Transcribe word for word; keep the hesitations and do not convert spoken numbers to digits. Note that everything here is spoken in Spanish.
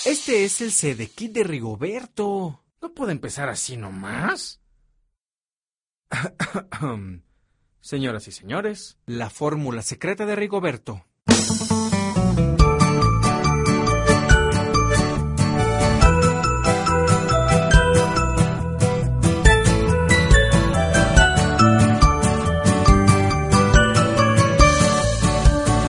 Este es el Sedekit de Rigoberto. ¿No puede empezar así nomás? Señoras y señores, la fórmula secreta de Rigoberto.